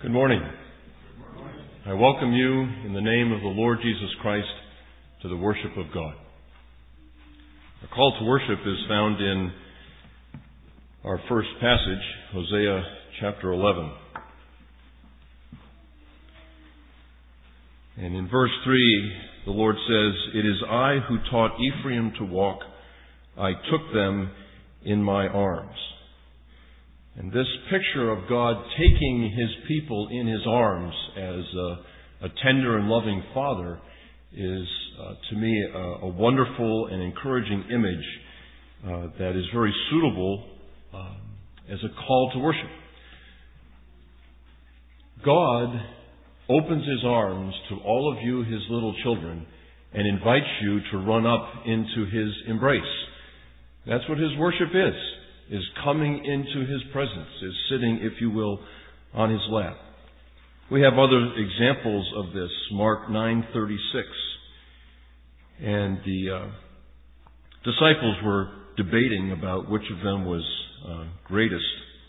Good morning. I welcome you in the name of the Lord Jesus Christ to the worship of God. Our call to worship is found in our first passage, Hosea chapter 11. And in verse 3, the Lord says, "It is I who taught Ephraim to walk. I took them in my arms." And this picture of God taking His people in His arms as a tender and loving Father is, to me, a wonderful and encouraging image that is very suitable as a call to worship. God opens His arms to all of you, His little children, and invites you to run up into His embrace. That's what His worship is coming into His presence, is sitting, if you will, on His lap. We have other examples of this. Mark 9:36. And the disciples were debating about which of them was greatest.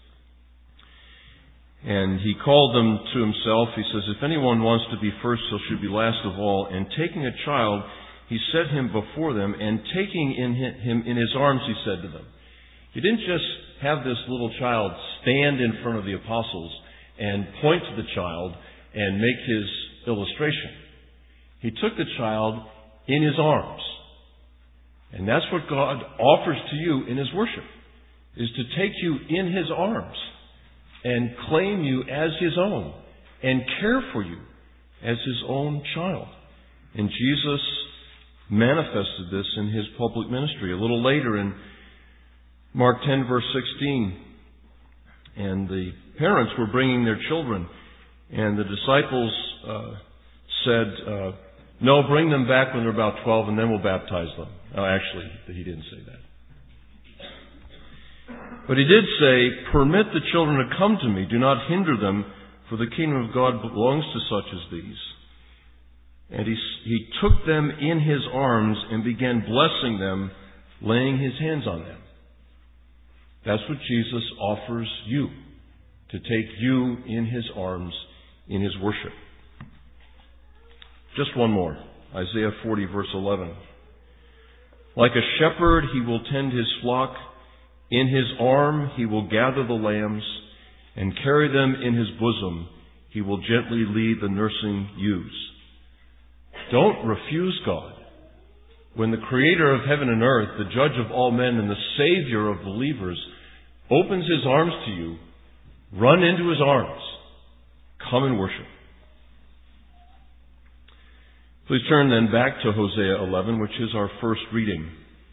And He called them to Himself. He says, "If anyone wants to be first, he should be last of all." And taking a child, He set him before them, and taking him in His arms, He said to them. He didn't just have this little child stand in front of the apostles and point to the child and make his illustration. He took the child in His arms. And that's what God offers to you in His worship, is to take you in His arms and claim you as His own and care for you as His own child. And Jesus manifested this in His public ministry. A little later in Mark 10, verse 16, and the parents were bringing their children, and the disciples said, "No, bring them back when they're about 12, and then we'll baptize them." Oh, actually, He didn't say that. But He did say, "Permit the children to come to me. Do not hinder them, for the kingdom of God belongs to such as these." And He took them in His arms and began blessing them, laying His hands on them. That's what Jesus offers you, to take you in His arms in His worship. Just one more. Isaiah 40, verse 11. "Like a shepherd, He will tend His flock. In His arm He will gather the lambs and carry them in His bosom. He will gently lead the nursing ewes." Don't refuse God. When the Creator of heaven and earth, the Judge of all men and the Savior of believers, opens His arms to you, run into His arms. Come and worship. Please turn then back to Hosea 11, which is our first reading.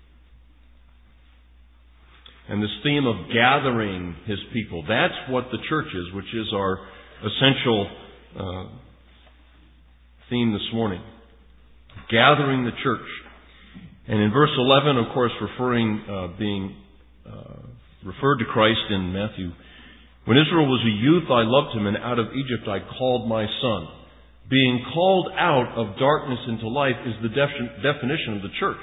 And this theme of gathering His people, that's what the church is, which is our essential theme this morning. Gathering the church. And in verse 11, of course, being referred to Christ in Matthew. "When Israel was a youth, I loved him, and out of Egypt I called my son." Being called out of darkness into light is the definition of the church.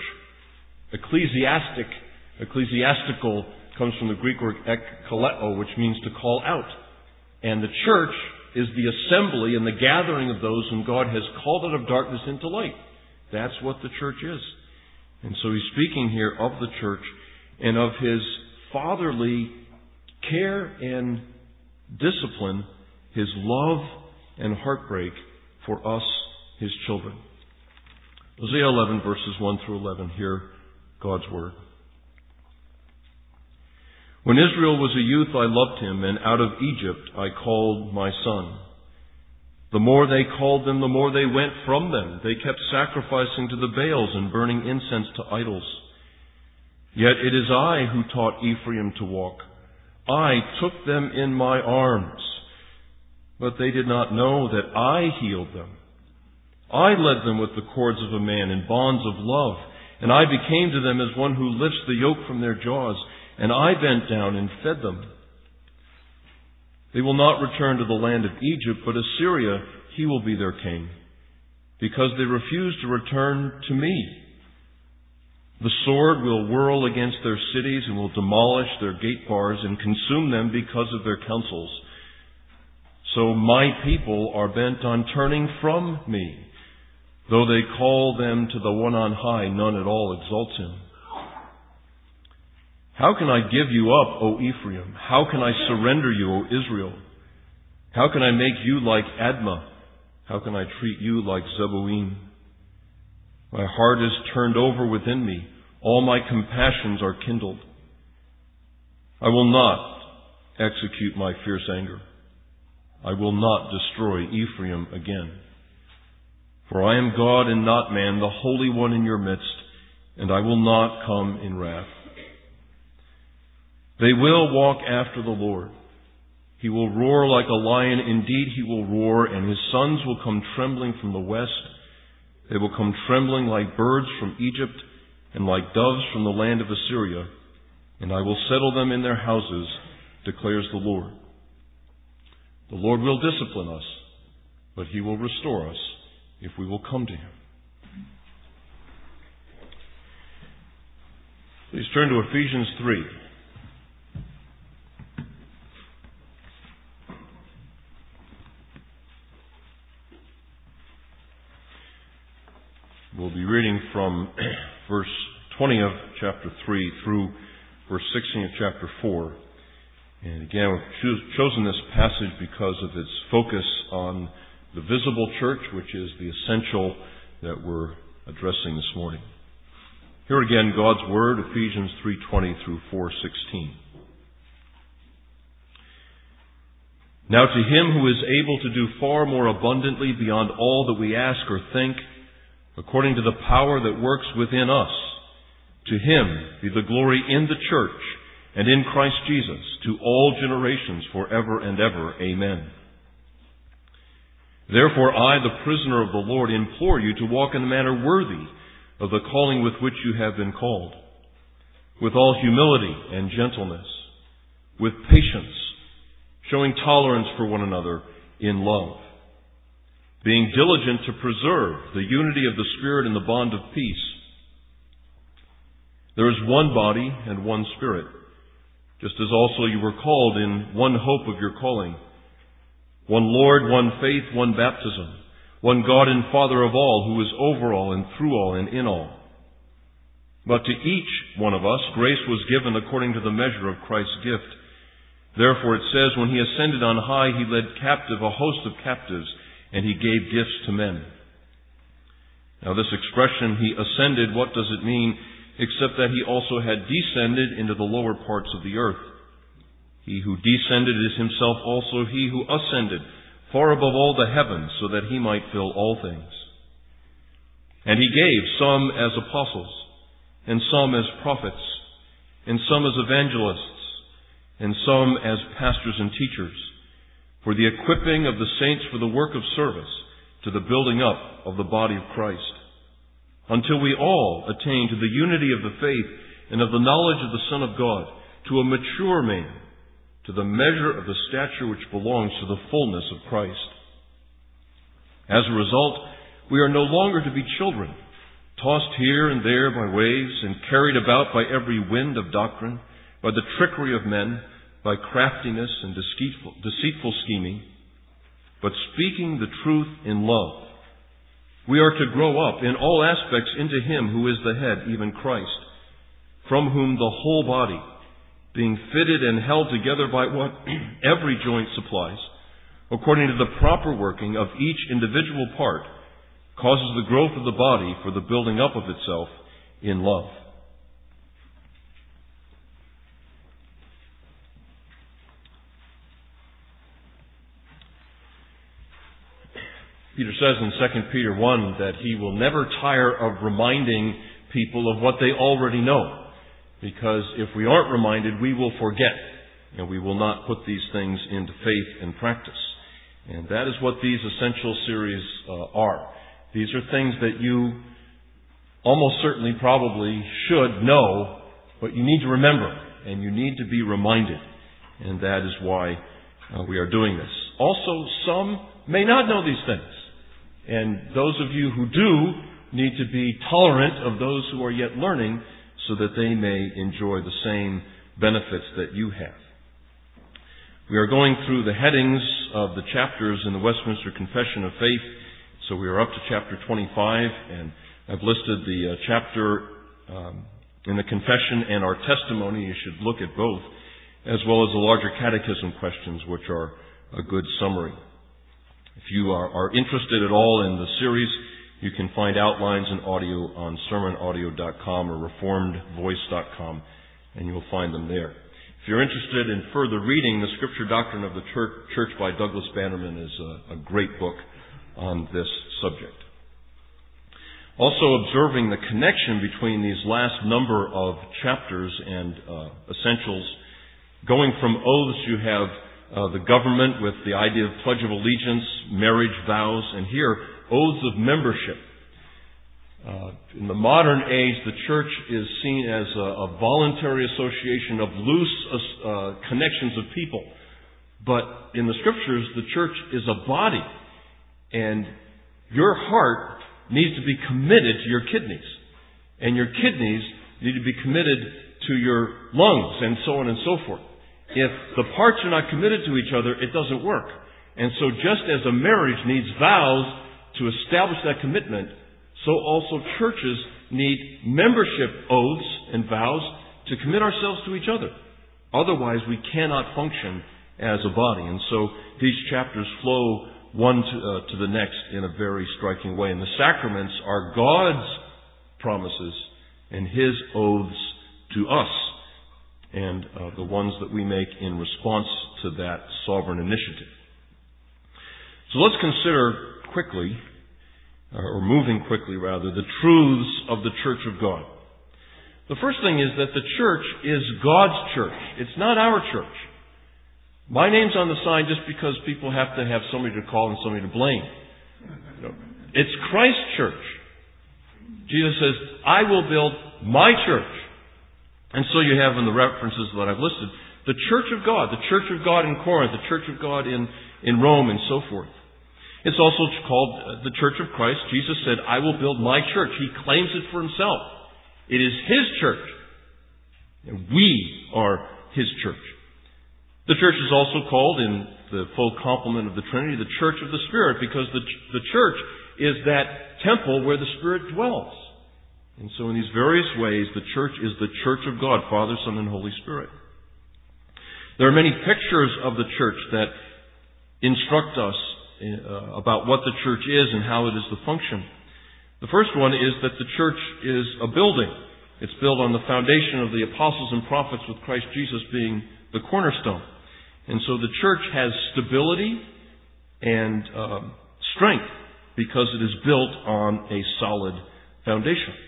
Ecclesiastical comes from the Greek word ekkaleo, which means to call out. And the church is the assembly and the gathering of those whom God has called out of darkness into light. That's what the church is. And so He's speaking here of the church and of His fatherly care and discipline, His love and heartbreak for us, His children. Hosea 11, verses 1 through 11. Hear God's word. "When Israel was a youth, I loved him, and out of Egypt I called my son. The more they called them, the more they went from them. They kept sacrificing to the Baals and burning incense to idols. Yet it is I who taught Ephraim to walk. I took them in my arms. But they did not know that I healed them. I led them with the cords of a man in bonds of love, and I became to them as one who lifts the yoke from their jaws, and I bent down and fed them. They will not return to the land of Egypt, but Assyria, he will be their king, because they refuse to return to me. The sword will whirl against their cities and will demolish their gate bars and consume them because of their counsels. So my people are bent on turning from me. Though they call them to the one on high, none at all exalts him. How can I give you up, O Ephraim? How can I surrender you, O Israel? How can I make you like Admah? How can I treat you like Zeboim? My heart is turned over within me. All my compassions are kindled. I will not execute my fierce anger. I will not destroy Ephraim again. For I am God and not man, the Holy One in your midst, and I will not come in wrath. They will walk after the Lord. He will roar like a lion. Indeed, he will roar, and his sons will come trembling from the west. They will come trembling like birds from Egypt and like doves from the land of Assyria. And I will settle them in their houses, declares the Lord. The Lord will discipline us, but he will restore us if we will come to him. Please turn to Ephesians 3. We'll be reading from verse 20 of chapter 3 through verse 16 of chapter 4. And again, we've chosen this passage because of its focus on the visible church, which is the essential that we're addressing this morning. Here again, God's Word, Ephesians 3:20 through 4:16. Now to him who is able to do far more abundantly beyond all that we ask or think, according to the power that works within us, to him be the glory in the church and in Christ Jesus to all generations forever and ever. Amen. Therefore I, the prisoner of the Lord, implore you to walk in a manner worthy of the calling with which you have been called, with all humility and gentleness, with patience, showing tolerance for one another in love, being diligent to preserve the unity of the Spirit in the bond of peace. There is one body and one Spirit, just as also you were called in one hope of your calling. One Lord, one faith, one baptism, one God and Father of all, who is over all and through all and in all. But to each one of us grace was given according to the measure of Christ's gift. Therefore it says, when he ascended on high, he led captive a host of captives, and he gave gifts to men. Now this expression, he ascended, what does it mean, except that he also had descended into the lower parts of the earth? He who descended is himself also he who ascended far above all the heavens, so that he might fill all things. And he gave some as apostles, and some as prophets, and some as evangelists, and some as pastors and teachers, for the equipping of the saints for the work of service, to the building up of the body of Christ, until we all attain to the unity of the faith and of the knowledge of the Son of God, to a mature man, to the measure of the stature which belongs to the fullness of Christ. As a result, we are no longer to be children, tossed here and there by waves and carried about by every wind of doctrine, by the trickery of men, by craftiness and deceitful scheming, but speaking the truth in love. We are to grow up in all aspects into him who is the head, even Christ, from whom the whole body, being fitted and held together by what every joint supplies, according to the proper working of each individual part, causes the growth of the body for the building up of itself in love. Peter says in 2 Peter 1 that he will never tire of reminding people of what they already know. Because if we aren't reminded, we will forget, and we will not put these things into faith and practice. And that is what these essential series are. These are things that you almost certainly probably should know, but you need to remember, and you need to be reminded. And that is why we are doing this. Also, some may not know these things. And those of you who do need to be tolerant of those who are yet learning, so that they may enjoy the same benefits that you have. We are going through the headings of the chapters in the Westminster Confession of Faith. So we are up to chapter 25, and I've listed the chapter in the confession and our testimony. You should look at both, as well as the larger catechism questions, which are a good summary. If you are interested at all in the series, you can find outlines and audio on sermonaudio.com or reformedvoice.com, and you'll find them there. If you're interested in further reading, The Scripture Doctrine of the Church by Douglas Bannerman is a great book on this subject. Also observing the connection between these last number of chapters and essentials. Going from oaths, you have the government with the idea of pledge of allegiance, marriage vows, and here, oaths of membership. In the modern age, the church is seen as a voluntary association of loose connections of people. But in the Scriptures, the church is a body, and your heart needs to be committed to your kidneys, and your kidneys need to be committed to your lungs, and so on and so forth. If the parts are not committed to each other, it doesn't work. And so just as a marriage needs vows to establish that commitment, so also churches need membership oaths and vows to commit ourselves to each other. Otherwise, we cannot function as a body. And so these chapters flow one to the next in a very striking way. And the sacraments are God's promises and His oaths to us, and the ones that we make in response to that sovereign initiative. So let's consider quickly, or moving quickly rather, the truths of the Church of God. The first thing is that the church is God's church. It's not our church. My name's on the sign just because people have to have somebody to call and somebody to blame. It's Christ's church. Jesus says, I will build my church. And so you have in the references that I've listed, the Church of God in Corinth, the Church of God in Rome, and so forth. It's also called the Church of Christ. Jesus said, I will build my church. He claims it for Himself. It is His church. And we are His church. The church is also called, in the full complement of the Trinity, the Church of the Spirit, because the church is that temple where the Spirit dwells. And so in these various ways, the church is the church of God, Father, Son, and Holy Spirit. There are many pictures of the church that instruct us about what the church is and how it is to function. The first one is that the church is a building. It's built on the foundation of the apostles and prophets, with Christ Jesus being the cornerstone. And so the church has stability and strength because it is built on a solid foundation.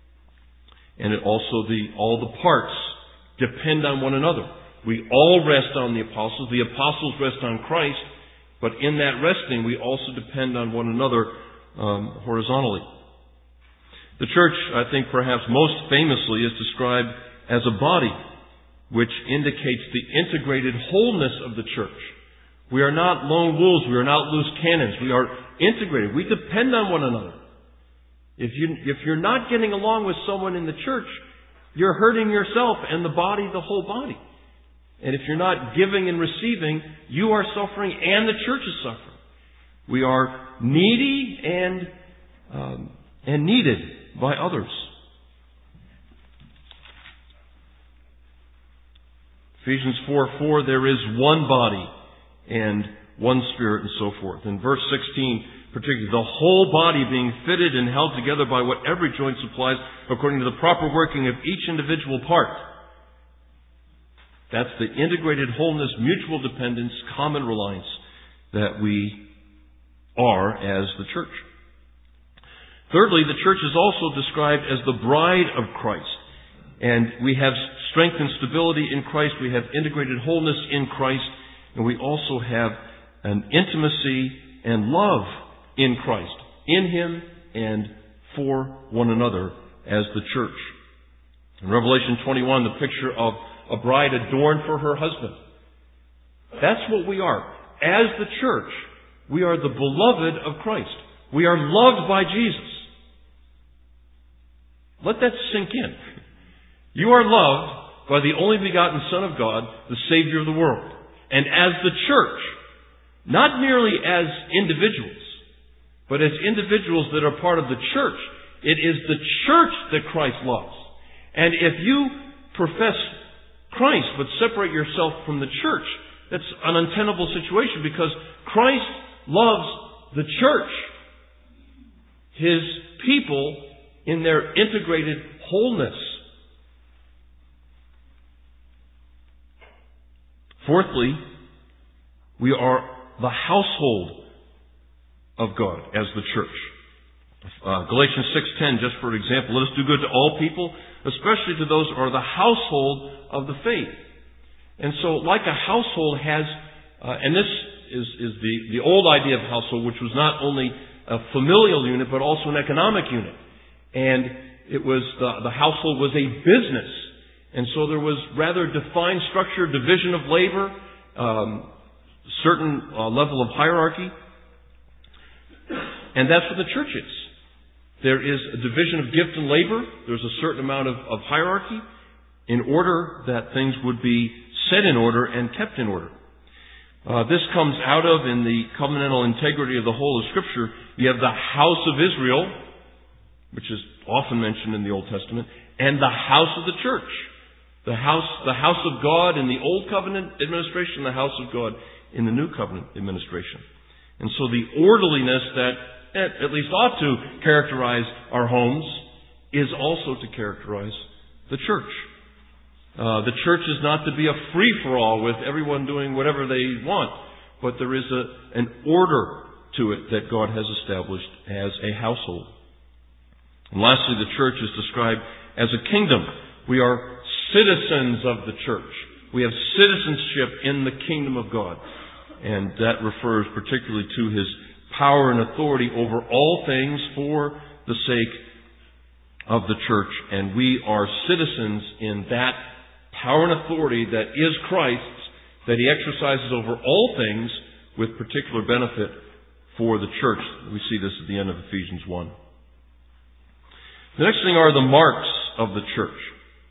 And it also, all the parts depend on one another. We all rest on the apostles. The apostles rest on Christ. But in that resting, we also depend on one another horizontally. The church, I think perhaps most famously, is described as a body, which indicates the integrated wholeness of the church. We are not lone wolves. We are not loose cannons. We are integrated. We depend on one another. If you're not getting along with someone in the church, you're hurting yourself and the body, the whole body. And if you're not giving and receiving, you are suffering and the church is suffering. We are needy and needed by others. Ephesians 4:4, there is one body and one Spirit, and so forth. In verse 16, particularly, the whole body being fitted and held together by what every joint supplies, according to the proper working of each individual part. That's the integrated wholeness, mutual dependence, common reliance that we are as the church. Thirdly, the church is also described as the bride of Christ. And we have strength and stability in Christ. We have integrated wholeness in Christ. And we also have an intimacy and love in Christ, in Him and for one another as the church. In Revelation 21, the picture of a bride adorned for her husband. That's what we are. As the church, we are the beloved of Christ. We are loved by Jesus. Let that sink in. You are loved by the only begotten Son of God, the Savior of the world. And as the church, not merely as individuals, but as individuals that are part of the church. It is the church that Christ loves. And if you profess Christ but separate yourself from the church, that's an untenable situation, because Christ loves the church, His people, in their integrated wholeness. Fourthly, we are the household of God as the church. Galatians 6:10, just for example, let us do good to all people, especially to those who are the household of the faith. And so, like a household has, and this is the old idea of household, which was not only a familial unit, but also an economic unit. And it was, the household was a business. And so there was rather defined structure, division of labor, certain level of hierarchy. And that's what the church is. There is a division of gift and labor. There's a certain amount of hierarchy in order that things would be set in order and kept in order. This comes out of, in the covenantal integrity of the whole of Scripture, you have the house of Israel, which is often mentioned in the Old Testament, and the house of the church. The house of God in the Old Covenant administration, the house of God in the New Covenant administration. And so the orderliness that at least ought to characterize our homes is also to characterize the church. The church is not to be a free-for-all with everyone doing whatever they want, but there is an order to it that God has established as a household. And lastly, the church is described as a kingdom. We are citizens of the church. We have citizenship in the kingdom of God. And that refers particularly to His power and authority over all things for the sake of the church. And we are citizens in that power and authority that is Christ's, that He exercises over all things with particular benefit for the church. We see this at the end of Ephesians 1. The next thing are the marks of the church.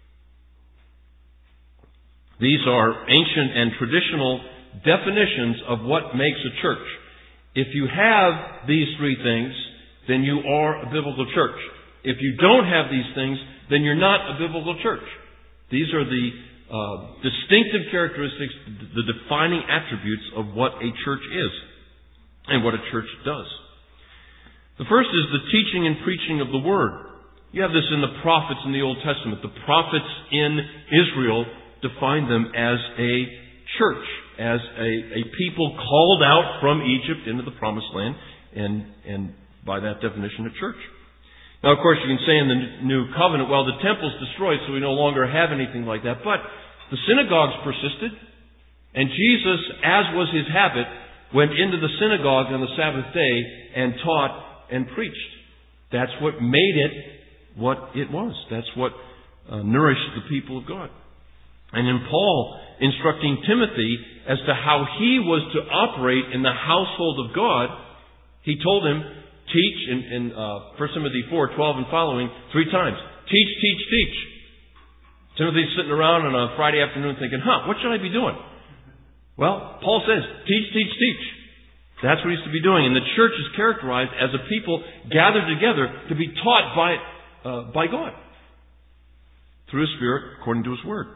These are ancient and traditional definitions of what makes a church. If you have these three things, then you are a biblical church. If you don't have these things, then you're not a biblical church. These are the distinctive characteristics, the defining attributes of what a church is and what a church does. The first is the teaching and preaching of the Word. You have this in the prophets in the Old Testament. The prophets in Israel define them as a church, as a people called out from Egypt into the Promised Land, and by that definition, a church. Now, of course, you can say in the New Covenant, well, the temple's destroyed, so we no longer have anything like that. But the synagogues persisted, and Jesus, as was His habit, went into the synagogue on the Sabbath day and taught and preached. That's what made it what it was. That's what nourished the people of God. And in Paul instructing Timothy as to how he was to operate in the household of God, he told him, teach, in 1 Timothy 4:12 and following, 3 times. Teach, teach, teach. Timothy's sitting around on a Friday afternoon thinking, what should I be doing? Well, Paul says, teach, teach, teach. That's what he's to be doing. And the church is characterized as a people gathered together to be taught by God through His Spirit according to His Word.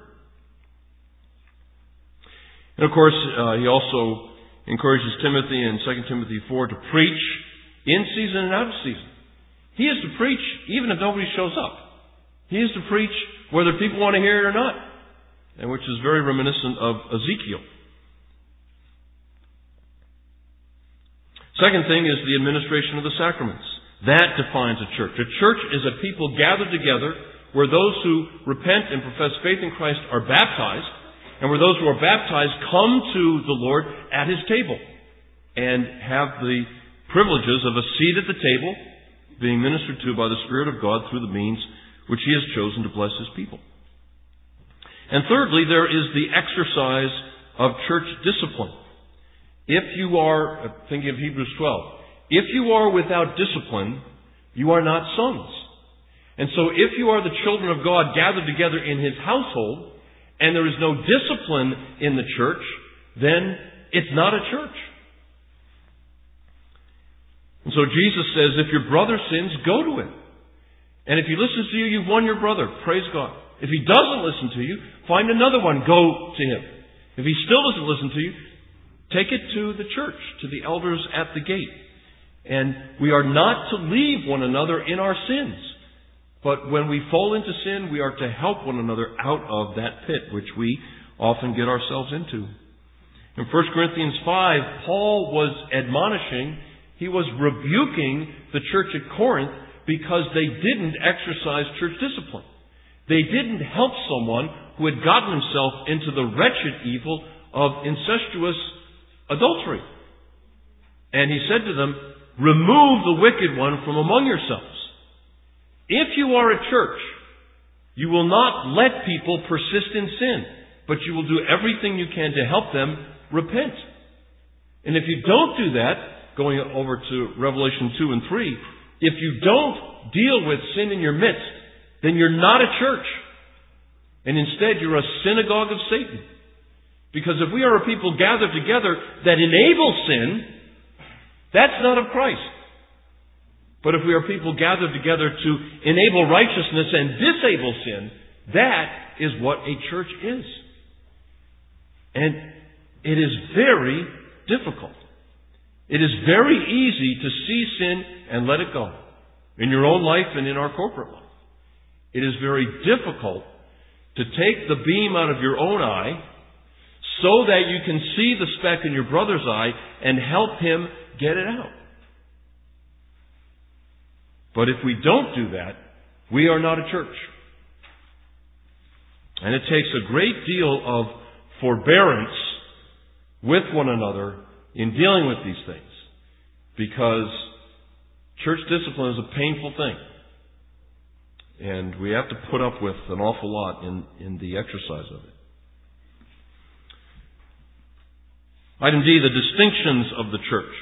And of course, he also encourages Timothy in 2 Timothy 4 to preach in season and out of season. He is to preach even if nobody shows up. He is to preach whether people want to hear it or not, and which is very reminiscent of Ezekiel. Second thing is the administration of the sacraments. That defines a church. A church is a people gathered together where those who repent and profess faith in Christ are baptized, and where those who are baptized come to the Lord at His table and have the privileges of a seat at the table being ministered to by the Spirit of God through the means which He has chosen to bless His people. And thirdly, there is the exercise of church discipline. If you are, thinking of Hebrews 12, if you are without discipline, you are not sons. And so if you are the children of God gathered together in His household, and there is no discipline in the church, then it's not a church. And so Jesus says, if your brother sins, go to him. And if he listens to you, you've won your brother. Praise God. If he doesn't listen to you, find another one. Go to him. If he still doesn't listen to you, take it to the church, to the elders at the gate. And we are not to leave one another in our sins. But when we fall into sin, we are to help one another out of that pit, which we often get ourselves into. In 1 Corinthians 5, Paul was admonishing, he was rebuking the church at Corinth because they didn't exercise church discipline. They didn't help someone who had gotten himself into the wretched evil of incestuous adultery. And he said to them, remove the wicked one from among yourselves. If you are a church, you will not let people persist in sin, but you will do everything you can to help them repent. And if you don't do that, going over to Revelation 2 and 3, if you don't deal with sin in your midst, then you're not a church. And instead, you're a synagogue of Satan. Because if we are a people gathered together that enable sin, that's not of Christ. But if we are people gathered together to enable righteousness and disable sin, that is what a church is. And it is very difficult. It is very easy to see sin and let it go. In your own life and in our corporate life. It is very difficult to take the beam out of your own eye so that you can see the speck in your brother's eye and help him get it out. But if we don't do that, we are not a church. And it takes a great deal of forbearance with one another in dealing with these things. Because church discipline is a painful thing. And we have to put up with an awful lot in the exercise of it. Item D, the distinctions of the church.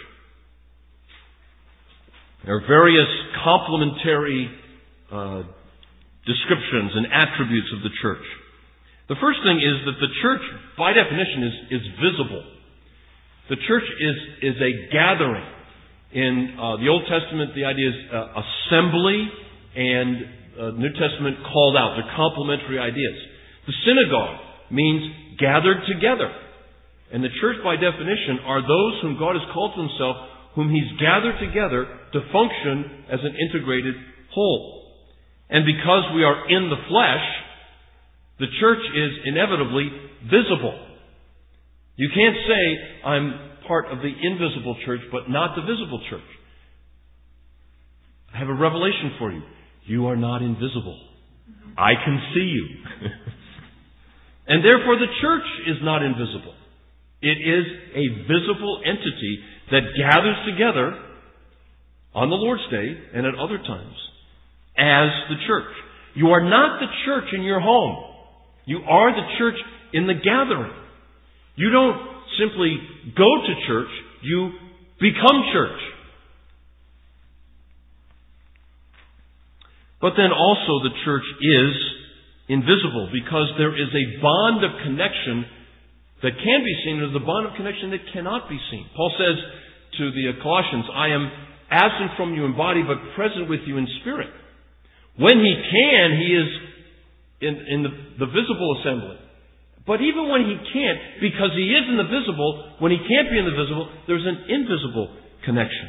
There are various complementary descriptions and attributes of the church. The first thing is that the church, by definition, is visible. The church is a gathering. In the Old Testament, the idea is assembly, and New Testament called out. They're complementary ideas. The synagogue means gathered together. And the church, by definition, are those whom God has called to himself, whom he's gathered together to function as an integrated whole. And because we are in the flesh, the church is inevitably visible. You can't say, I'm part of the invisible church, but not the visible church. I have a revelation for you. You are not invisible. I can see you. And therefore the church is not invisible. It is a visible entity that gathers together on the Lord's Day and at other times as the church. You are not the church in your home. You are the church in the gathering. You don't simply go to church, you become church. But then also the church is invisible because there is a bond of connection that can be seen, and there's a bond of connection that cannot be seen. Paul says to the Colossians, I am absent from you in body, but present with you in spirit. When he can, he is in the visible assembly. But even when he can't, because he is in the visible, when he can't be in the visible, there's an invisible connection.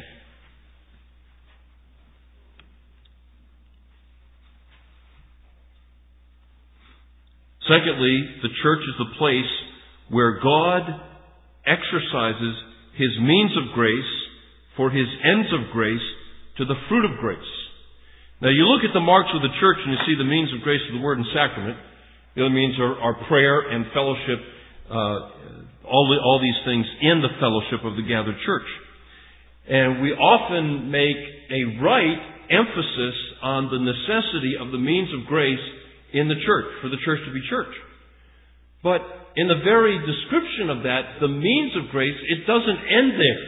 Secondly, the church is the place where God exercises his means of grace for his ends of grace to the fruit of grace. Now you look at the marks of the church and you see the means of grace of the word and sacrament. The other means are prayer and fellowship, all these things in the fellowship of the gathered church. And we often make a right emphasis on the necessity of the means of grace in the church, for the church to be church. But in the very description of that, the means of grace, it doesn't end there.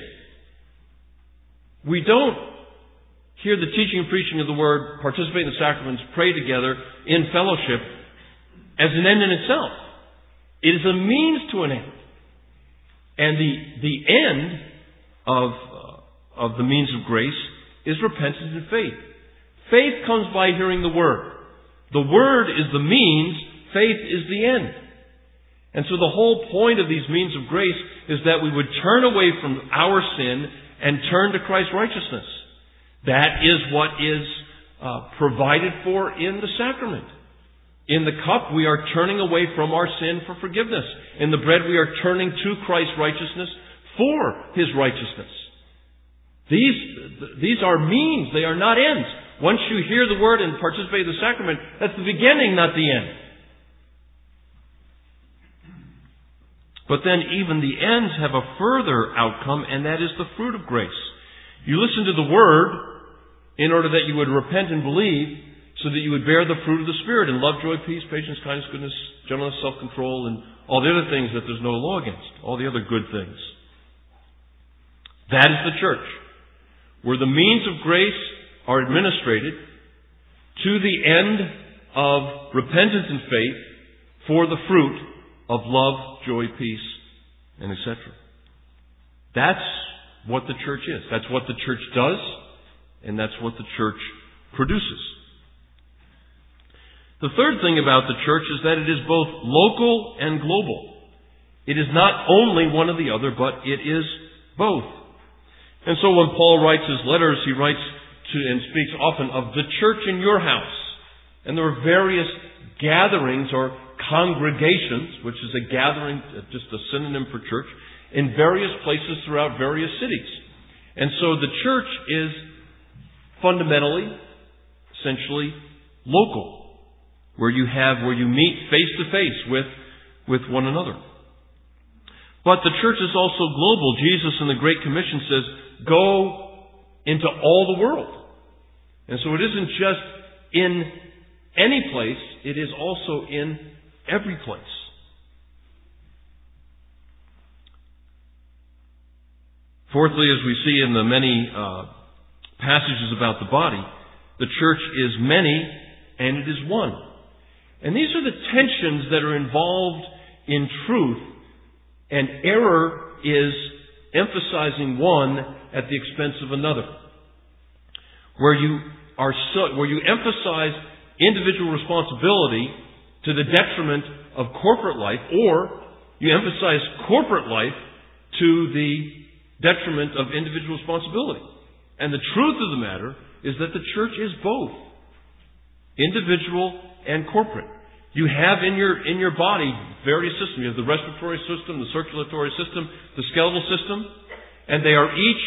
We don't hear the teaching and preaching of the Word, participate in the sacraments, pray together in fellowship as an end in itself. It is a means to an end. And the end of of the means of grace is repentance and faith. Faith comes by hearing the Word. The Word is the means, faith is the end. And so the whole point of these means of grace is that we would turn away from our sin and turn to Christ's righteousness. That is what is provided for in the sacrament. In the cup, we are turning away from our sin for forgiveness. In the bread, we are turning to Christ's righteousness for His righteousness. These are means, they are not ends. Once you hear the Word and participate in the sacrament, that's the beginning, not the end. But then even the ends have a further outcome, and that is the fruit of grace. You listen to the Word in order that you would repent and believe, so that you would bear the fruit of the Spirit in love, joy, peace, patience, kindness, goodness, gentleness, self-control, and all the other things that there's no law against. All the other good things. That is the church, where the means of grace are administrated to the end of repentance and faith for the fruit of love, joy, peace, and etc. That's what the church is. That's what the church does, and that's what the church produces. The third thing about the church is that it is both local and global. It is not only one or the other, but it is both. And so when Paul writes his letters, he writes to and speaks often of the church in your house. And there are various gatherings or congregations, which is a gathering, just a synonym for church, in various places throughout various cities. And so the church is fundamentally, essentially, local. Where you meet face to face with one another. But the church is also global. Jesus in the Great Commission says, go into all the world. And so it isn't just in any place, it is also in every place. Fourthly, as we see in the many passages about the body, the church is many and it is one. And these are the tensions that are involved in truth, and error is emphasizing one at the expense of another. Where you emphasize individual responsibility to the detriment of corporate life, or you emphasize corporate life to the detriment of individual responsibility. And the truth of the matter is that the church is both individual and corporate. You have in your body various systems. You have the respiratory system, the circulatory system, the skeletal system, and they are each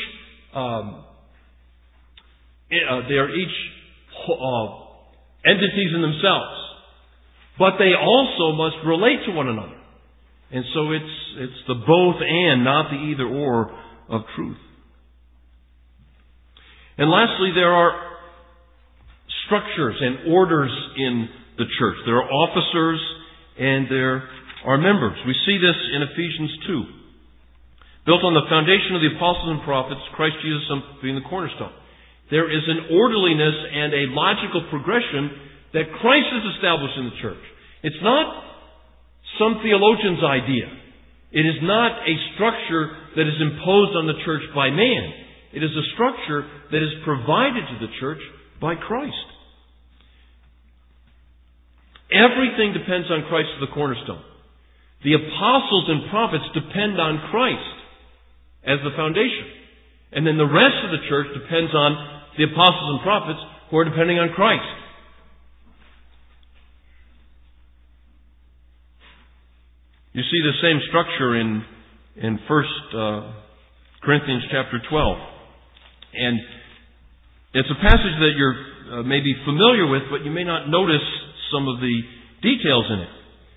entities in themselves. But they also must relate to one another. And so it's the both and, not the either or of truth. And lastly, there are structures and orders in the church. There are officers and there are members. We see this in Ephesians 2. Built on the foundation of the apostles and prophets, Christ Jesus being the cornerstone. There is an orderliness and a logical progression that Christ has established in the church. It's not some theologian's idea. It is not a structure that is imposed on the church by man. It is a structure that is provided to the church by Christ. Everything depends on Christ as the cornerstone. The apostles and prophets depend on Christ as the foundation. And then the rest of the church depends on the apostles and prophets who are depending on Christ. You see the same structure in 1 Corinthians chapter 12. And it's a passage that you're maybe familiar with, but you may not notice some of the details in it.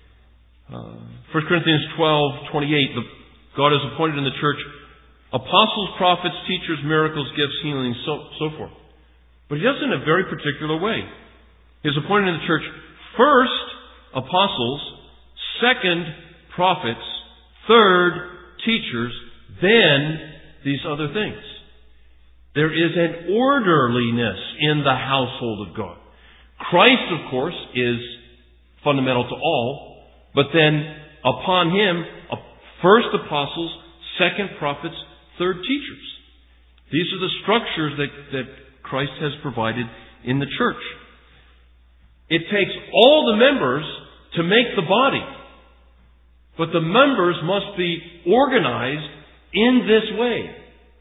1 Corinthians 12:28, God has appointed in the church apostles, prophets, teachers, miracles, gifts, healings, so forth. But He does it in a very particular way. He has appointed in the church first apostles, second prophets, third teachers, then these other things. There is an orderliness in the household of God. Christ, of course, is fundamental to all, but then upon Him, first apostles, second prophets, third teachers. These are the structures that Christ has provided in the church. It takes all the members to make the body. But the members must be organized in this way.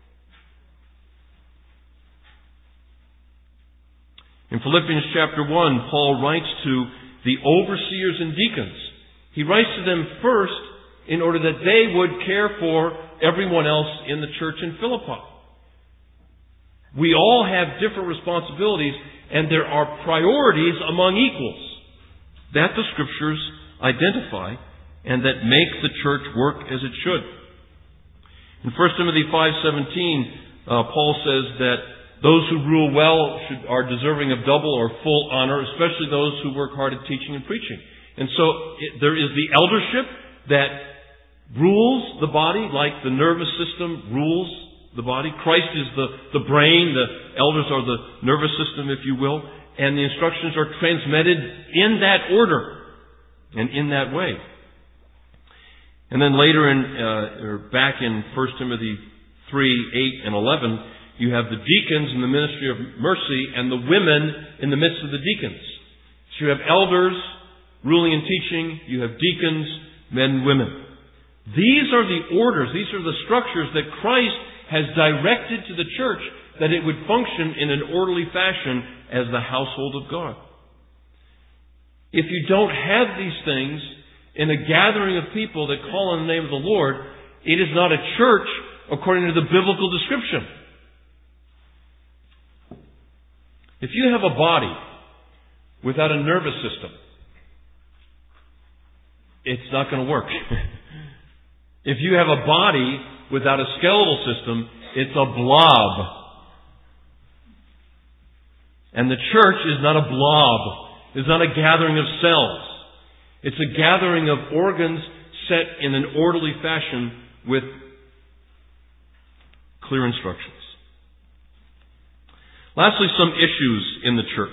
In Philippians chapter 1, Paul writes to the overseers and deacons. He writes to them first in order that they would care for everyone else in the church in Philippi. We all have different responsibilities, and there are priorities among equals that the Scriptures identify and that make the church work as it should. In 1 Timothy 5:17, Paul says that those who rule well are deserving of double or full honor, especially those who work hard at teaching and preaching. And so there is the eldership that rules the body, like the nervous system rules the body. Christ is the brain, the elders are the nervous system, if you will, and the instructions are transmitted in that order and in that way. And then later back in 1 Timothy 3:8 and 11, you have the deacons in the ministry of mercy and the women in the midst of the deacons. So you have elders ruling and teaching. You have deacons, men and women. These are the orders, these are the structures that Christ has directed to the church that it would function in an orderly fashion as the household of God. If you don't have these things in a gathering of people that call on the name of the Lord, it is not a church according to the biblical description. If you have a body without a nervous system, it's not going to work. If you have a body without a skeletal system, it's a blob. And the church is not a blob. It's not a gathering of cells. It's a gathering of organs set in an orderly fashion with clear instructions. Lastly, some issues in the church.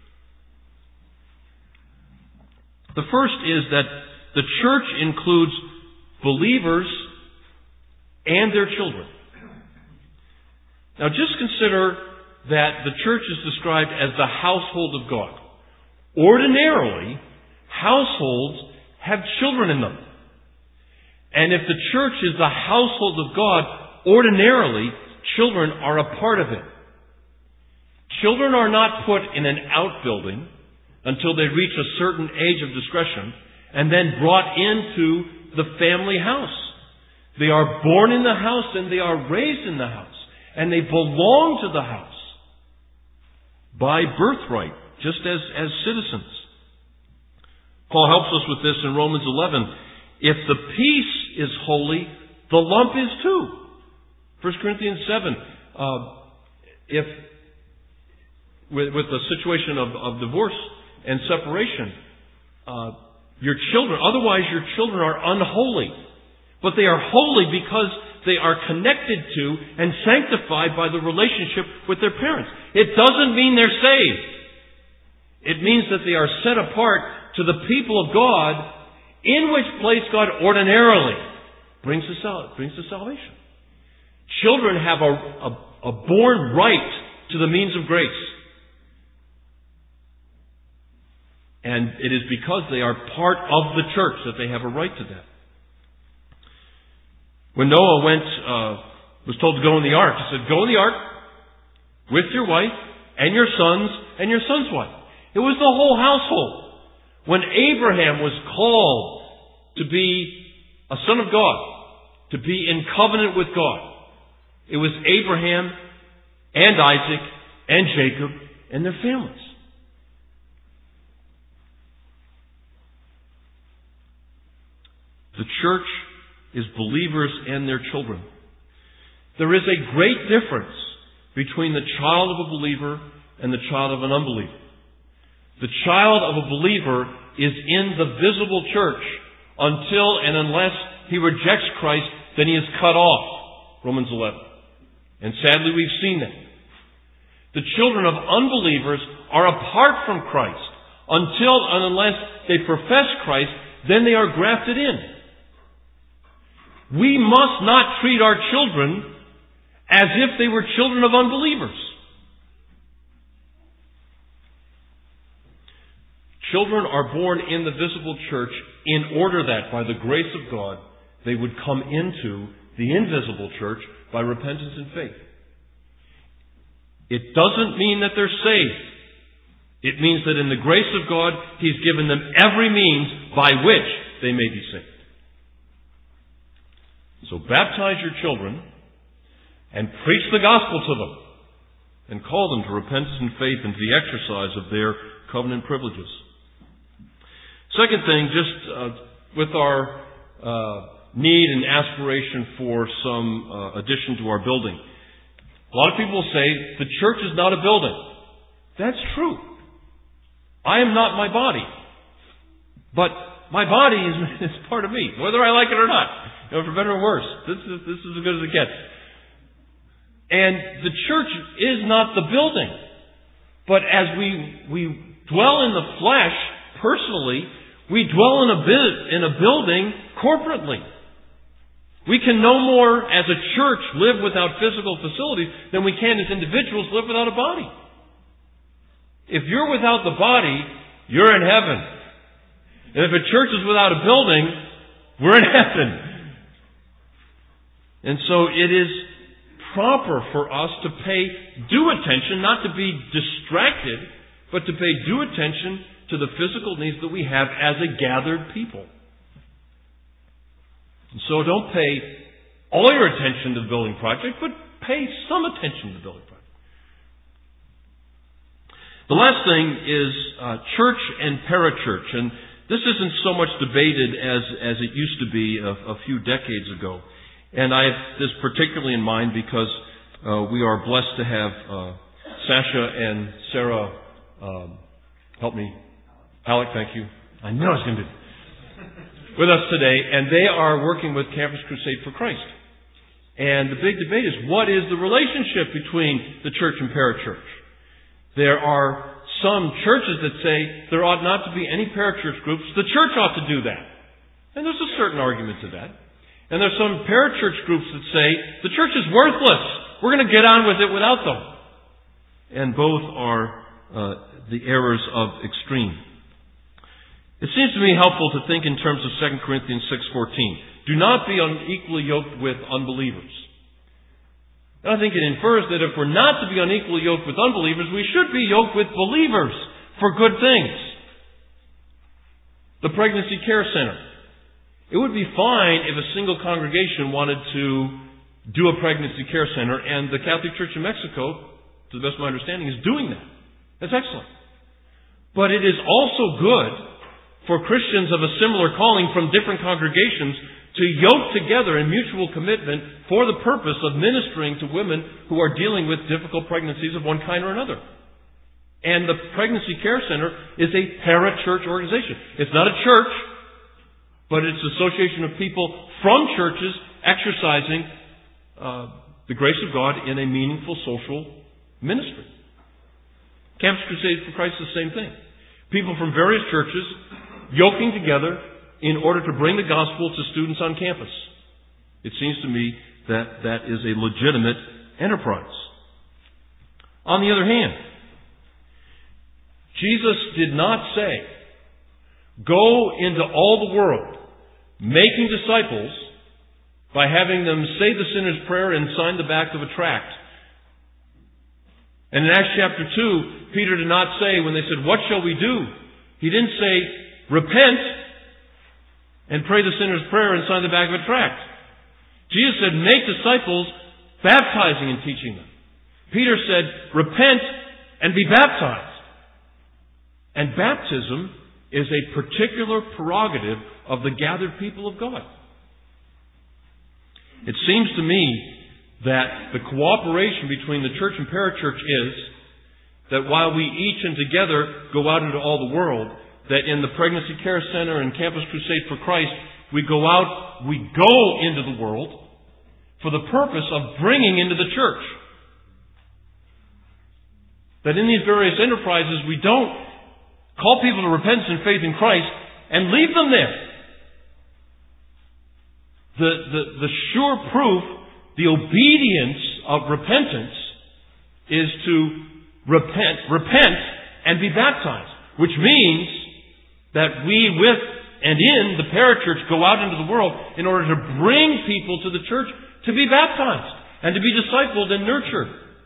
The first is that the church includes believers and their children. Now just consider that the church is described as the household of God. Ordinarily, households have children in them. And if the church is the household of God, ordinarily, children are a part of it. Children are not put in an outbuilding until they reach a certain age of discretion and then brought into the family house. They are born in the house and they are raised in the house. And they belong to the house by birthright, just as citizens. Paul helps us with this in Romans 11. If the piece is holy, the lump is too. 1 Corinthians 7. If with the situation of divorce and separation, your children, otherwise your children are unholy. But they are holy because they are connected to and sanctified by the relationship with their parents. It doesn't mean they're saved. It means that they are set apart to the people of God, in which place God ordinarily brings to salvation. Children have a born right to the means of grace. And it is because they are part of the church that they have a right to that. When Noah was told to go in the ark, he said, go in the ark with your wife and your son's wife. It was the whole household. When Abraham was called to be a son of God, to be in covenant with God, it was Abraham and Isaac and Jacob and their families. The church is believers and their children. There is a great difference between the child of a believer and the child of an unbeliever. The child of a believer is in the visible church until and unless he rejects Christ, then he is cut off. Romans 11. And sadly, we've seen that. The children of unbelievers are apart from Christ until and unless they profess Christ, then they are grafted in. We must not treat our children as if they were children of unbelievers. Children are born in the visible church in order that, by the grace of God, they would come into the invisible church by repentance and faith. It doesn't mean that they're saved. It means that in the grace of God, He's given them every means by which they may be saved. So baptize your children and preach the gospel to them and call them to repentance and faith and to the exercise of their covenant privileges. Second thing, just with our need and aspiration for some addition to our building. A lot of people say the church is not a building. That's true. I am not my body. But my body is part of me, whether I like it or not. For better or worse. This is as good as it gets. And the church is not the building. But as we dwell in the flesh personally, we dwell in a building corporately. We can no more, as a church, live without physical facilities than we can as individuals live without a body. If you're without the body, you're in heaven. And if a church is without a building, we're in heaven. And so it is proper for us to pay due attention, not to be distracted, but to pay due attention to the physical needs that we have as a gathered people. And so don't pay all your attention to the building project, but pay some attention to the building project. The last thing is church and parachurch. And this isn't so much debated as it used to be a few decades ago. And I have this particularly in mind because we are blessed to have Sasha and Sarah, help me, Alec, thank you. I knew I was going to do with us today, and they are working with Campus Crusade for Christ. And the big debate is, what is the relationship between the church and parachurch? There are some churches that say there ought not to be any parachurch groups. The church ought to do that. And there's a certain argument to that. And there's some parachurch groups that say the church is worthless. We're going to get on with it without them. And both are the errors of extreme. It seems to me helpful to think in terms of 2 Corinthians 6:14. Do not be unequally yoked with unbelievers. And I think it infers that if we're not to be unequally yoked with unbelievers, we should be yoked with believers for good things. The Pregnancy Care Center. It would be fine if a single congregation wanted to do a pregnancy care center, and the Catholic Church in Mexico, to the best of my understanding, is doing that. That's excellent. But it is also good for Christians of a similar calling from different congregations to yoke together in mutual commitment for the purpose of ministering to women who are dealing with difficult pregnancies of one kind or another. And the Pregnancy Care Center is a parachurch organization. It's not a church, but it's an association of people from churches exercising the grace of God in a meaningful social ministry. Campus Crusade for Christ is the same thing. People from various churches yoking together in order to bring the gospel to students on campus. It seems to me that that is a legitimate enterprise. On the other hand, Jesus did not say, go into all the world, making disciples by having them say the sinner's prayer and sign the back of a tract. And in Acts chapter 2, Peter did not say, when they said, what shall we do? He didn't say, repent and pray the sinner's prayer and sign the back of a tract. Jesus said, make disciples, baptizing and teaching them. Peter said, repent and be baptized. And baptism is a particular prerogative of the gathered people of God. It seems to me that the cooperation between the church and parachurch is that while we each and together go out into all the world, that in the Pregnancy Care Center and Campus Crusade for Christ, we go into the world for the purpose of bringing into the church. That in these various enterprises, we don't call people to repentance and faith in Christ and leave them there. The sure proof, The obedience of repentance is to repent and be baptized, which means that we with and in the parachurch go out into the world in order to bring people to the church to be baptized and to be discipled and nurtured.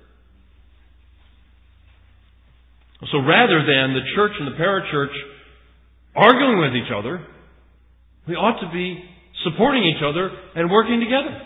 So rather than the church and the parachurch arguing with each other, we ought to be supporting each other and working together.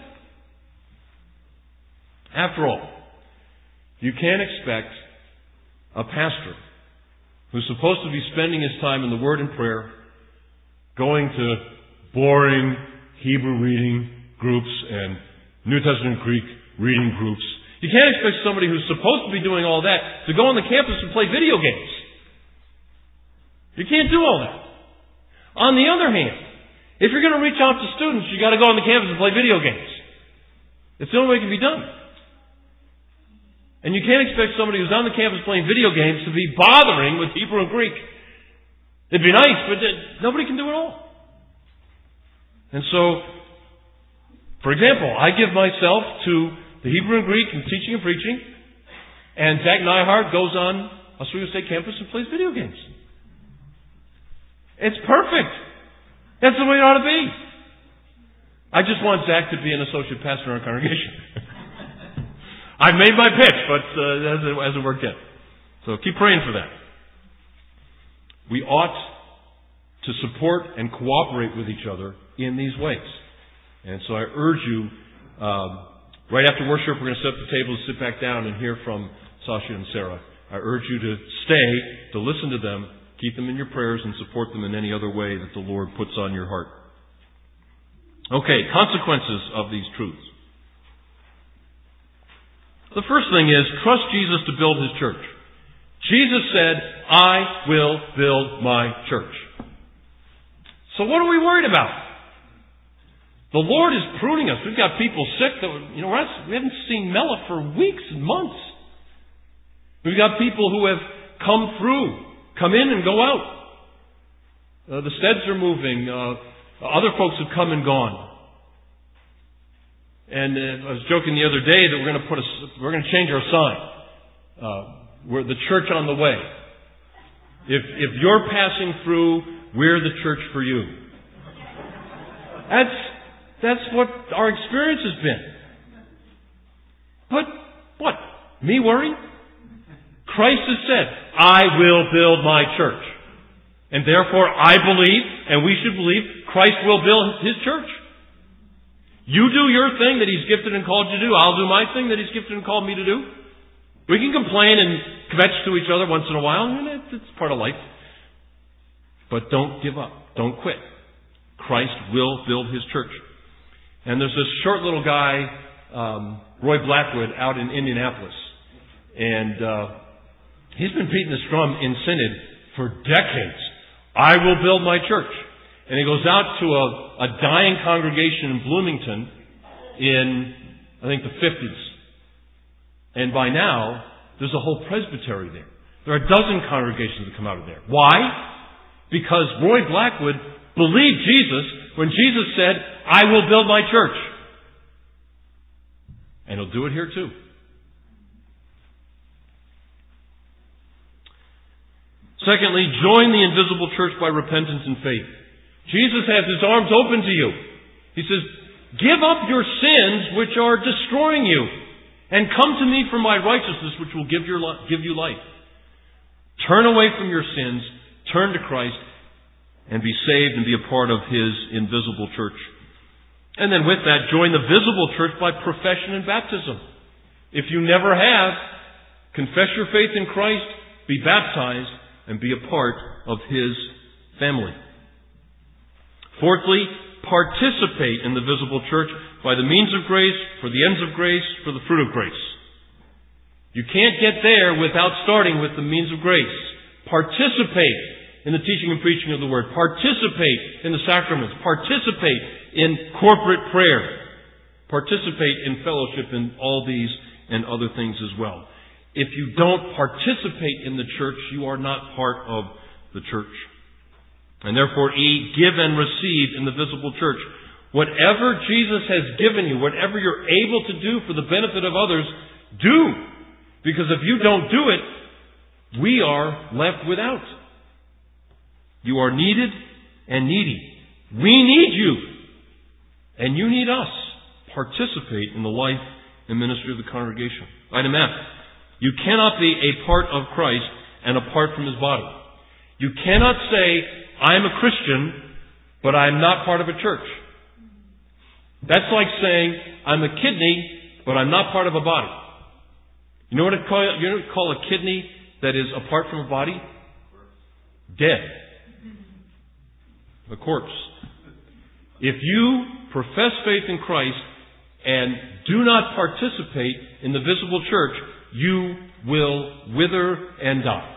After all, you can't expect a pastor who's supposed to be spending his time in the Word and prayer going to boring Hebrew reading groups and New Testament Greek reading groups. You can't expect somebody who's supposed to be doing all that to go on the campus and play video games. You can't do all that. On the other hand, if you're going to reach out to students, you've got to go on the campus and play video games. It's the only way it can be done. And you can't expect somebody who's on the campus playing video games to be bothering with Hebrew and Greek. It'd be nice, but nobody can do it all. And so, for example, I give myself to the Hebrew and Greek and teaching and preaching, and Zach Nyhart goes on Oswego State campus and plays video games. It's perfect. That's the way it ought to be. I just want Zach to be an associate pastor in our congregation. I've made my pitch, but it hasn't worked yet. So keep praying for that. We ought to support and cooperate with each other in these ways. And so I urge you, right after worship, we're going to set up the table and sit back down and hear from Sasha and Sarah. I urge you to stay, to listen to them, keep them in your prayers, and support them in any other way that the Lord puts on your heart. Okay, consequences of these truths. The first thing is, trust Jesus to build His church. Jesus said, I will build my church. So what are we worried about? The Lord is pruning us. We've got people sick that, we haven't seen Mela for weeks and months. We've got people who have come in and go out. The Steads are moving. Other folks have come and gone. And I was joking the other day that we're going to change our sign. We're the church on the way. If you're passing through, we're the church for you. That's what our experience has been. But what? Me worry? Christ has said, I will build my church. And therefore I believe, and we should believe, Christ will build His church. You do your thing that He's gifted and called you to do. I'll do my thing that He's gifted and called me to do. We can complain and kvetch to each other once in a while. It's part of life. But don't give up. Don't quit. Christ will build His church. And there's this short little guy, Roy Blackwood, out in Indianapolis. And he's been beating this drum in Synod for decades. I will build my church. And he goes out to a dying congregation in Bloomington in, I think, the 50s. And by now, there's a whole presbytery there. There are a dozen congregations that come out of there. Why? Because Roy Blackwood believed Jesus when Jesus said, I will build my church. And He'll do it here too. Secondly, join the invisible church by repentance and faith. Jesus has His arms open to you. He says, give up your sins which are destroying you, and come to me for my righteousness which will give you life. Turn away from your sins, turn to Christ, and be saved and be a part of His invisible church. And then with that, join the visible church by profession and baptism. If you never have, confess your faith in Christ, be baptized, and be a part of His family. Fourthly, participate in the visible church by the means of grace, for the ends of grace, for the fruit of grace. You can't get there without starting with the means of grace. Participate in the teaching and preaching of the Word. Participate in the sacraments. Participate in corporate prayer. Participate in fellowship in all these and other things as well. If you don't participate in the church, you are not part of the church. And therefore, E, give and receive in the visible church. Whatever Jesus has given you, whatever you're able to do for the benefit of others, do. Because if you don't do it, we are left without. You are needed and needy. We need you. And you need us. Participate in the life and ministry of the congregation. Item F. You cannot be a part of Christ and apart from His body. You cannot say, I'm a Christian, but I'm not part of a church. That's like saying, I'm a kidney, but I'm not part of a body. You know what you call a kidney that is apart from a body? Dead. A corpse. If you profess faith in Christ and do not participate in the visible church, you will wither and die.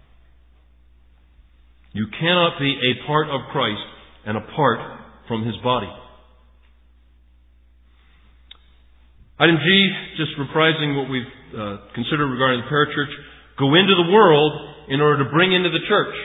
You cannot be a part of Christ and apart from His body. Item G, just reprising what we've considered regarding the parachurch. Go into the world in order to bring into the church.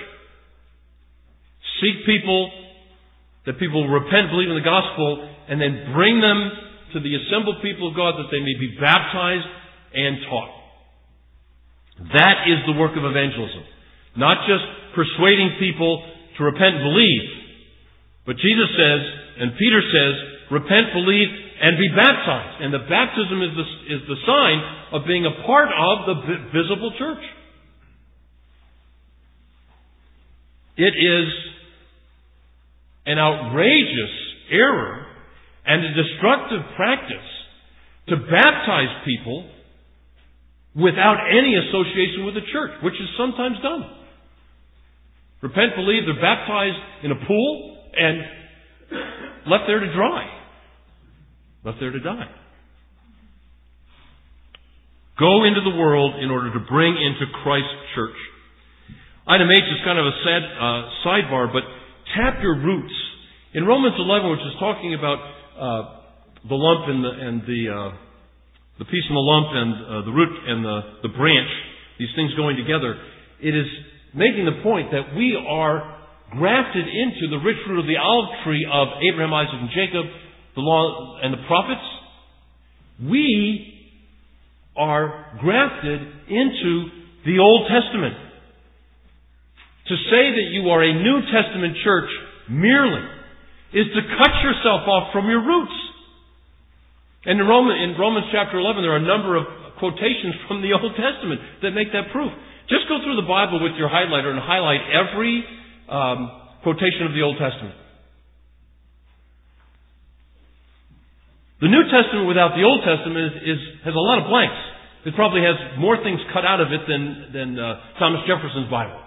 Seek people, that people will repent, believe in the gospel, and then bring them to the assembled people of God that they may be baptized and taught. That is the work of evangelism. Not just persuading people to repent and believe. But Jesus says, and Peter says, repent, believe, and be baptized. And the baptism is the sign of being a part of the visible church. It is an outrageous error and a destructive practice to baptize people without any association with the church, which is sometimes done. Repent, believe, they're baptized in a pool and left there to dry. Left there to die. Go into the world in order to bring into Christ's church. Item H is kind of a sad sidebar, but tap your roots. In Romans 11, which is talking about the lump and the piece in the lump and the root and the branch, these things going together, it is making the point that we are grafted into the rich fruit of the olive tree of Abraham, Isaac, and Jacob, the law and the prophets. We are grafted into the Old Testament. To say that you are a New Testament church merely is to cut yourself off from your roots. And in Romans chapter 11, there are a number of quotations from the Old Testament that make that proof. Just go through the Bible with your highlighter and highlight every quotation of the Old Testament. The New Testament without the Old Testament has a lot of blanks. It probably has more things cut out of it than Thomas Jefferson's Bible.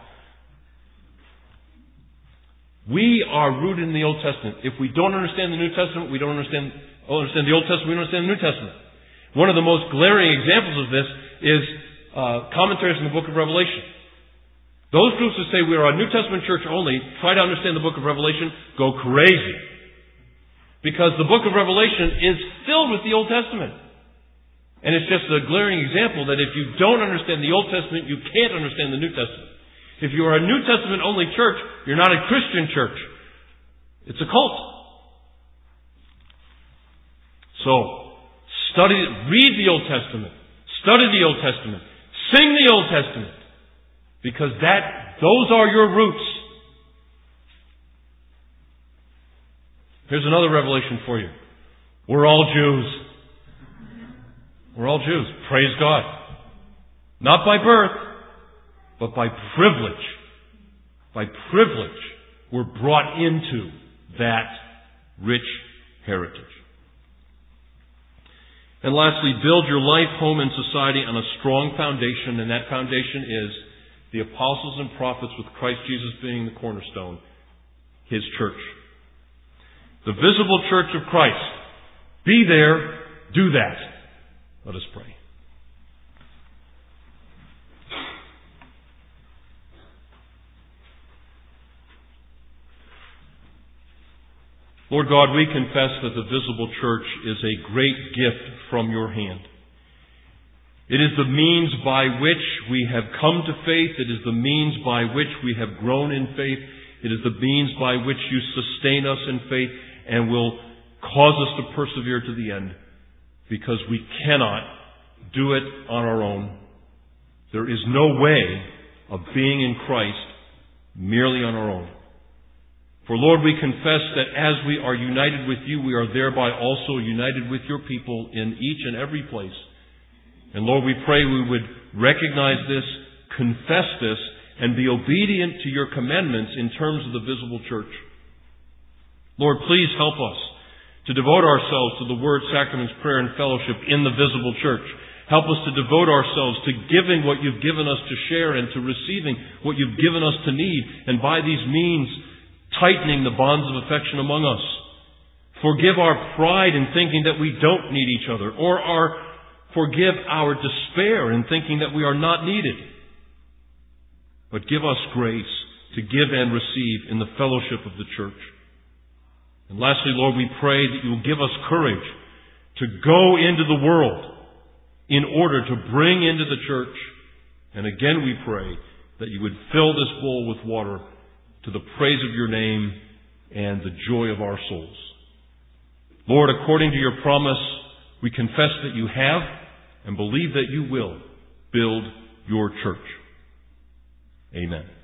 We are rooted in the Old Testament. If we don't understand the New Testament, we don't understand the Old Testament, we don't understand the New Testament. One of the most glaring examples of this is commentaries in the book of Revelation. Those groups that say we are a New Testament church only, try to understand the book of Revelation, go crazy. Because the book of Revelation is filled with the Old Testament. And it's just a glaring example that if you don't understand the Old Testament, you can't understand the New Testament. If you are a New Testament only church, you're not a Christian church. It's a cult. So, read the Old Testament. Study the Old Testament. Sing the Old Testament. Because those are your roots. Here's another revelation for you. We're all Jews. We're all Jews. Praise God. Not by birth, but by privilege. By privilege, we're brought into that rich heritage. And lastly, build your life, home, and society on a strong foundation, and that foundation is the apostles and prophets with Christ Jesus being the cornerstone, His church. The visible church of Christ. Be there, do that. Let us pray. Lord God, we confess that the visible church is a great gift from your hand. It is the means by which we have come to faith. It is the means by which we have grown in faith. It is the means by which you sustain us in faith and will Cause us to persevere to the end, because we cannot do it on our own. There is no way of being in Christ merely on our own. For Lord, we confess that as we are united with you, we are thereby also united with your people in each and every place. And Lord, we pray we would recognize this, confess this, and be obedient to your commandments in terms of the visible church. Lord, please help us to devote ourselves to the Word, Sacraments, Prayer, and Fellowship in the visible church. Help us to devote ourselves to giving what you've given us to share and to receiving what you've given us to need, and by these means tightening the bonds of affection among us. Forgive our pride in thinking that we don't need each other, or forgive our despair in thinking that we are not needed. But give us grace to give and receive in the fellowship of the church. And lastly, Lord, we pray that you will give us courage to go into the world in order to bring into the church. And again we pray that you would fill this bowl with water to the praise of your name and the joy of our souls. Lord, according to your promise, we confess that you have and believe that you will build your church. Amen.